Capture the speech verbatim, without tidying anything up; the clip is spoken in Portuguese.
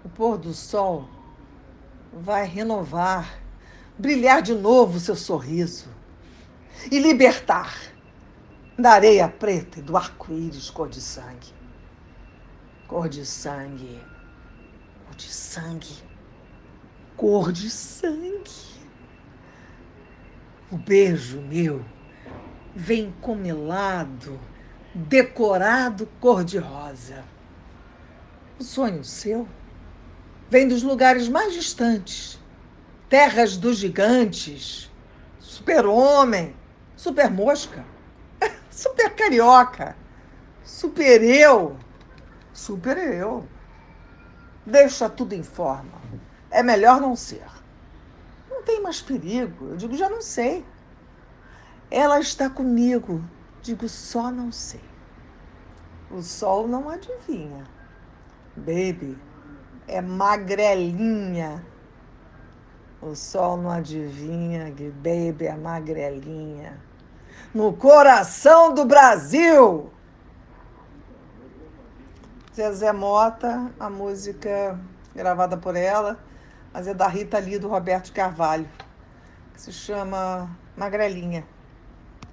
O pôr do sol vai renovar, brilhar de novo o seu sorriso e libertar da areia preta e do arco-íris cor de sangue. Cor de sangue, cor de sangue, cor de sangue. O beijo meu vem comelado, decorado cor-de-rosa. O sonho seu vem dos lugares mais distantes, terras dos gigantes, super-homem, super-mosca, super-carioca, super-eu, super-eu. Deixa tudo em forma. É melhor não ser. Não tem mais perigo. Eu digo, já não sei. Ela está comigo. Digo, só não sei. O sol não adivinha. Baby é magrelinha. O sol não adivinha que baby é magrelinha. No coração do Brasil! Zezé Mota, a música gravada por ela, mas é da Rita Lee, do Roberto Carvalho, que se chama Magrelinha.